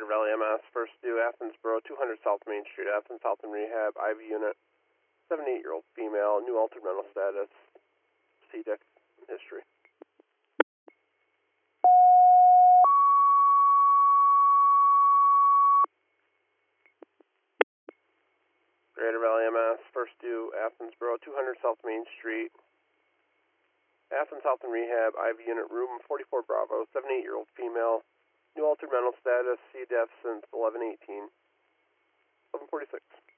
Greater Valley MS, first due, Athensboro, 200 South Main Street, Athens Health and Rehab, IV unit, 78-year-old female, new altered mental status, CDEC history. Greater Valley MS, first due, Athensboro, 200 South Main Street, Athens Health and Rehab, IV unit, room 44 Bravo, 78-year-old female, new altered mental status, CDEF since 11/18, 11:46.